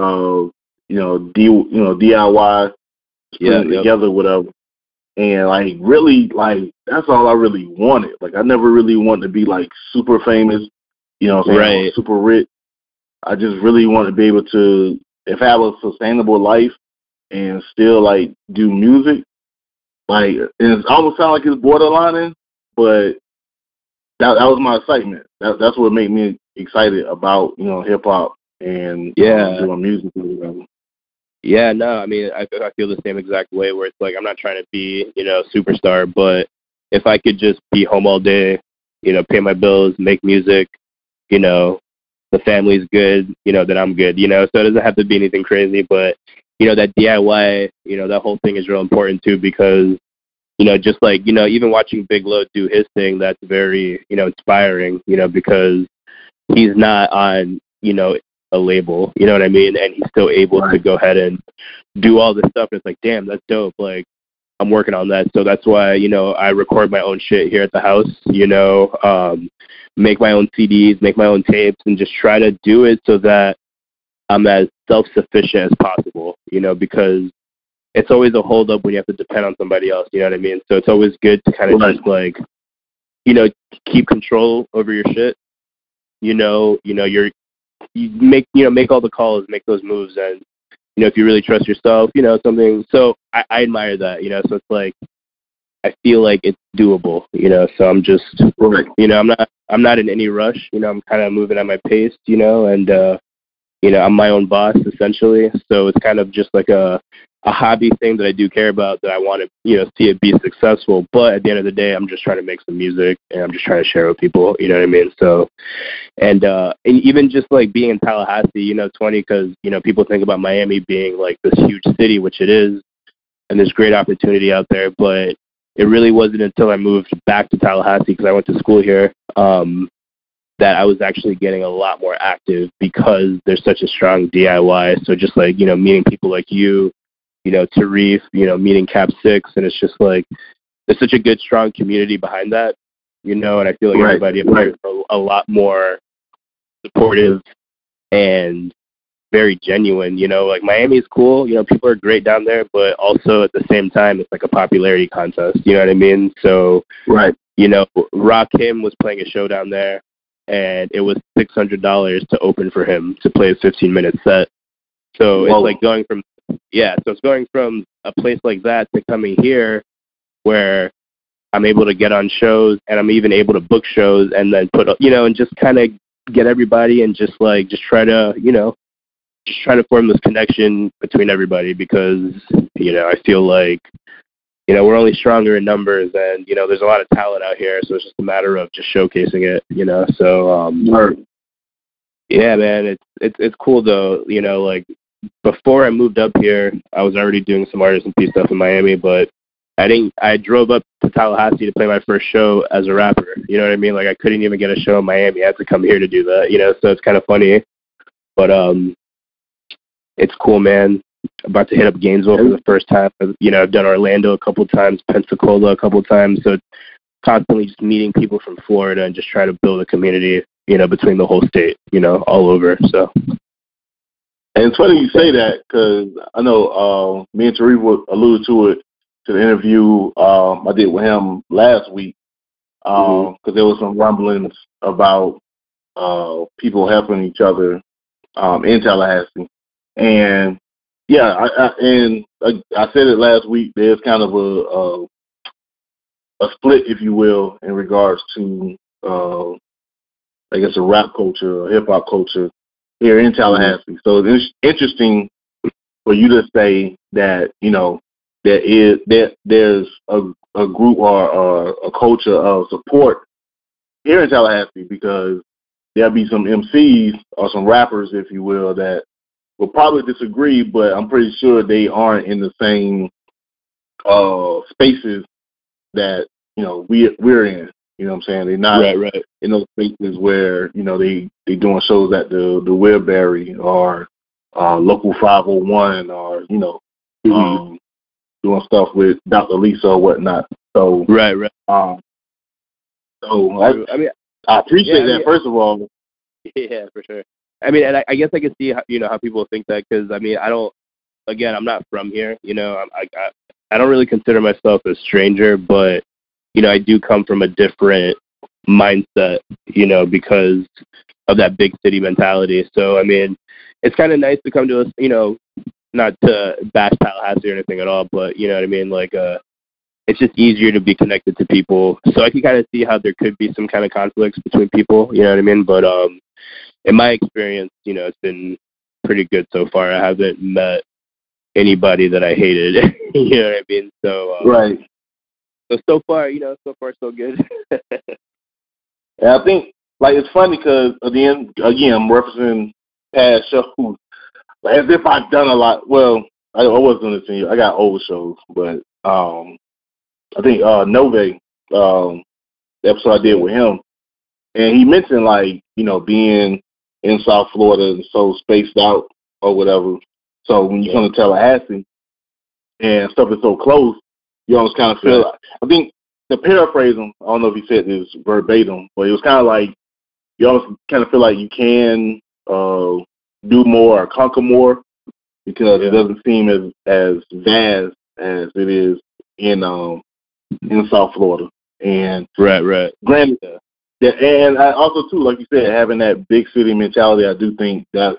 DIY, putting it together, whatever. And like really, like that's all I really wanted. Like I never really wanted to be like super famous, or super rich. I just really wanted to be able to, if I have a sustainable life and still like do music. Like it almost sounds like it's borderlining, but that was my excitement. That's what made me excited about hip hop and doing music or whatever. Yeah, no, I mean, I feel the same exact way where it's like I'm not trying to be, superstar, but if I could just be home all day, pay my bills, make music, the family's good, then I'm good, so it doesn't have to be anything crazy, but, that DIY, that whole thing is real important too because, just like, even watching Big Low do his thing, that's very, inspiring, because he's not on, a label, you know what I mean? And he's still able to go ahead and do all this stuff. It's like, damn, that's dope. Like, I'm working on that. So that's why, I record my own shit here at the house, make my own CDs, make my own tapes, and just try to do it so that I'm as self-sufficient as possible, because it's always a holdup when you have to depend on somebody else, you know what I mean? So it's always good to kind of just like, keep control over your shit. You make all the calls, make those moves, and if you really trust yourself, something. So I admire that, so it's like I feel like it's doable, So I'm just, I'm not in any rush, I'm kind of moving at my pace, and I'm my own boss essentially. So it's kind of just like a hobby thing that I do care about that I want to, see it be successful. But at the end of the day, I'm just trying to make some music and I'm just trying to share with people, you know what I mean? So, and even just like being in Tallahassee, it's funny because, people think about Miami being like this huge city, which it is, and there's great opportunity out there. But it really wasn't until I moved back to Tallahassee because I went to school here, that I was actually getting a lot more active because there's such a strong DIY. So just like, meeting people like you, Tarif, meeting Cap 6, and it's just like, there's such a good, strong community behind that, and I feel like everybody up there is a lot more supportive and very genuine, like Miami is cool, people are great down there, but also at the same time, it's like a popularity contest, you know what I mean? So, Rakim was playing a show down there, and it was $600 to open for him to play a 15-minute set. So it's like going from, it's going from a place like that to coming here where I'm able to get on shows and I'm even able to book shows and then put, and just kind of get everybody and just try to, just try to form this connection between everybody because, I feel like, we're only stronger in numbers and, there's a lot of talent out here. So it's just a matter of just showcasing it, so, yeah, man, it's cool though, like before I moved up here, I was already doing some artist and peace stuff in Miami, but I drove up to Tallahassee to play my first show as a rapper. You know what I mean? Like I couldn't even get a show in Miami. I had to come here to do that, so it's kind of funny, but, it's cool, man. About to hit up Gainesville for the first time. I've done Orlando a couple times, Pensacola a couple times. So constantly just meeting people from Florida and just try to build a community, between the whole state, all over. So. And it's funny you say that because I know me and Tarif alluded to it to the interview I did with him last week because there was some rumblings about people helping each other in Tallahassee. And yeah, I said it last week. There's kind of a split, if you will, in regards to I guess a rap culture, or hip hop culture here in Tallahassee. So it's interesting for you to say that there's a group or a culture of support here in Tallahassee, because there'll be some MCs or some rappers, if you will, that will probably disagree, but I'm pretty sure they aren't in the same spaces that we're in. You know what I'm saying? They're not right. in those spaces where they doing shows at the Wilbury or Local 501 or doing stuff with Dr. Lisa or whatnot. So right. So I appreciate that, first of all. Yeah, for sure. I mean, and I guess I can see how people think that, because I mean, I'm not from here. I don't really consider myself a stranger, but I do come from a different mindset, because of that big city mentality. So I mean, it's kind of nice to come to us, not to bash Tallahassee or anything at all, but you know what I mean, like it's just easier to be connected to people. So I can kind of see how there could be some kind of conflicts between people, you know what I mean? But in my experience, it's been pretty good so far. I haven't met anybody that I hated, you know what I mean? So right. So far, so good. And I think, it's funny because, again, I'm referencing past shows, as if I've done a lot. Well, I wasn't listening. I got old shows, but I think Nove, the episode I did with him, and he mentioned being in South Florida and so spaced out or whatever. So when you come to Tallahassee and stuff is so close, you almost kind of feel. I think, to paraphrase him, I don't know if he said this verbatim, but it was kind of like you almost kind of feel like you can do more or conquer more, because it doesn't seem as vast as it is in South Florida. And right. Granted, and I also too, like you said, having that big city mentality, I do think that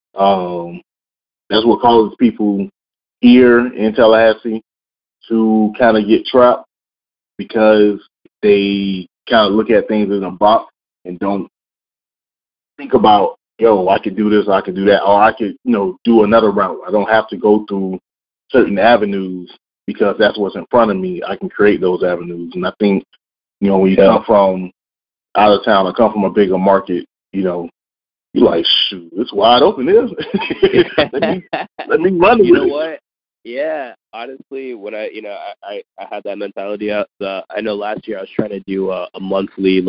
that's what causes people here in Tallahassee to kind of get trapped, because they kind of look at things in a box and don't think about, I could do this, I could do that, or I could, do another route. I don't have to go through certain avenues because that's what's in front of me. I can create those avenues. And I think, when you come from out of town or come from a bigger market, you're like, shoot, it's wide open, isn't it? let me run with it. You know what? Yeah, honestly, when I had that mentality. I know last year I was trying to do a monthly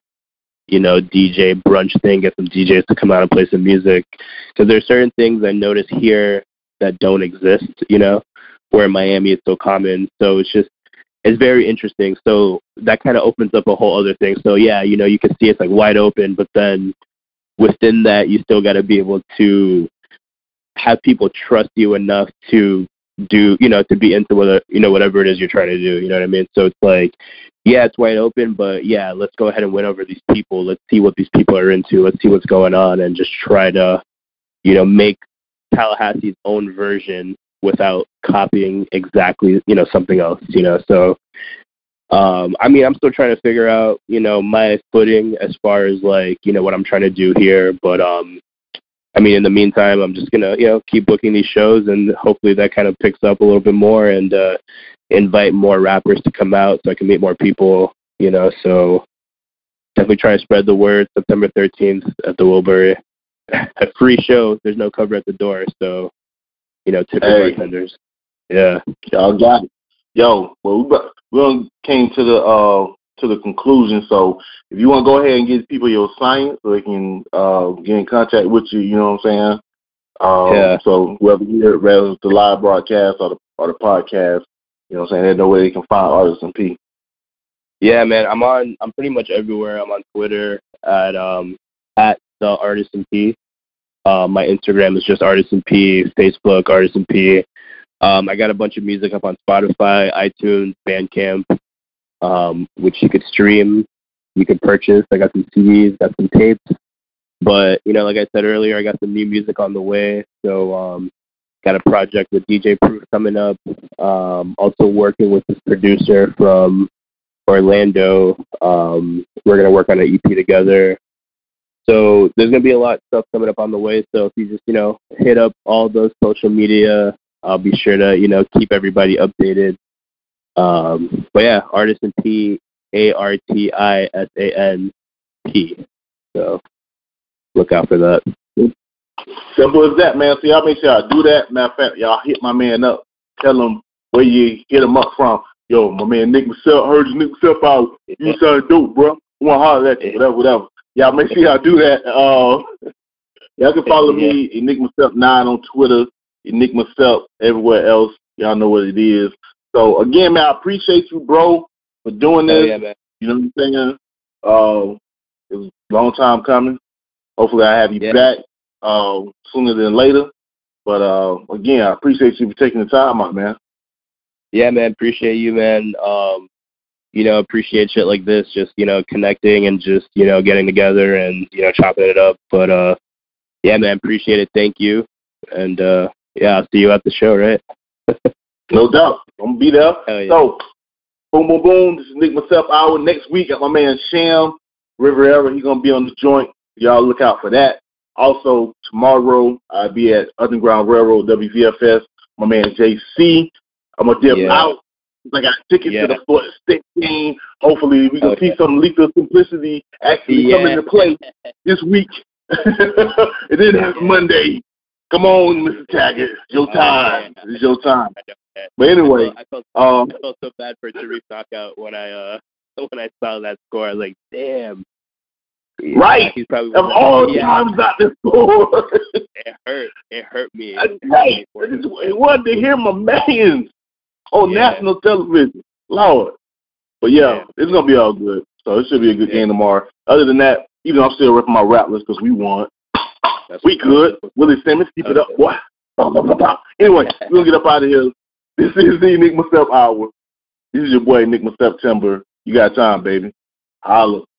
DJ brunch thing, get some DJs to come out and play some music, because there's certain things I notice here that don't exist, where in Miami it's so common. So it's very interesting. So that kind of opens up a whole other thing. So yeah, you can see it's wide open, but then within that, you still got to be able to have people trust you enough to do, to be into whatever it is you're trying to do. You know what I mean? So it's it's wide open, but yeah, let's go ahead and win over these people. Let's see what these people are into. Let's see what's going on, and just try to, make Tallahassee's own version without copying exactly, something else, So, I mean, I'm still trying to figure out, my footing as far as what I'm trying to do here. But, I mean, in the meantime, I'm just going to, keep booking these shows, and hopefully that kind of picks up a little bit more, and invite more rappers to come out so I can meet more people, So definitely try to spread the word. September 13th at the Wilbury. A free show. There's no cover at the door. So, tip bartenders. Yeah. Y'all got it. Yo, well, we came to the conclusion. So if you want to go ahead and give people your science so they can get in contact with you, you know what I'm saying? So whether it's the live broadcast or the podcast, you know what I'm saying, they know where they can find Artisan P. Yeah, man, I'm pretty much everywhere. I'm on Twitter at the Artisan P. My Instagram is just Artisan P, Facebook Artisan P. I got a bunch of music up on Spotify, iTunes, Bandcamp, which you could stream, you could purchase. I got some CDs, got some tapes. But, you know, like I said earlier, I got some new music on the way. So, got a project with DJ Proof coming up. Also working with this producer from Orlando. We're going to work on an EP together. So there's going to be a lot of stuff coming up on the way. So if you just, you know, hit up all those social media, I'll be sure to, you know, keep everybody updated. But yeah, Artisan P, ARTISAN P. So look out for that. Simple as that, man. So y'all make sure y'all do that. Matter of fact, y'all hit my man up. Tell him where you hit him up from. Yo, my man Nick myself, heard you Nick myself out. You sound dope, bro. I want to holler at you, whatever. Y'all make sure y'all do that. Y'all can follow me, Nick myself 9 on Twitter, Nick myself everywhere else. Y'all know what it is. So again, man, I appreciate you, bro, for doing this. Yeah, man. You know what I'm saying? It was a long time coming. Hopefully I have you back sooner than later. But again, I appreciate you for taking the time out, man. Yeah, man, appreciate you, man. You know, appreciate shit like this, just, you know, connecting and just, you know, getting together and, you know, chopping it up. But yeah, man, appreciate it. Thank you. And yeah, I'll see you at the show, right? No doubt. I'm gonna be there. Yeah. So boom, boom, boom. This is Nick myself hour. Next week, got my man Sham Rivera. He's gonna be on the joint. Y'all look out for that. Also, tomorrow I'll be at Underground Railroad WVFS. My man JC. I'm gonna dip out. I got tickets to the foot stick game. Hopefully, we can see some Lethal Simplicity actually come into play this week. It didn't happen Monday. Come on, Mr. Taggart. It's your time. It's your time. But anyway, I felt so bad for Tariq Knockout when I saw that score. I was like, damn. Right. He's probably of all times not this score. It hurt me. Right. I wanted to hear my man on national television. Lord. But yeah, it's going to be all good. So it should be a good game tomorrow. Other than that, even though I'm still ripping my rap list because we won. We good. Willie Simmons, keep it up, boy. Anyway, we're going to get up out of here. This is the Nick Myself Hour. This is your boy, Nick Myself Timber. You got time, baby. Holla.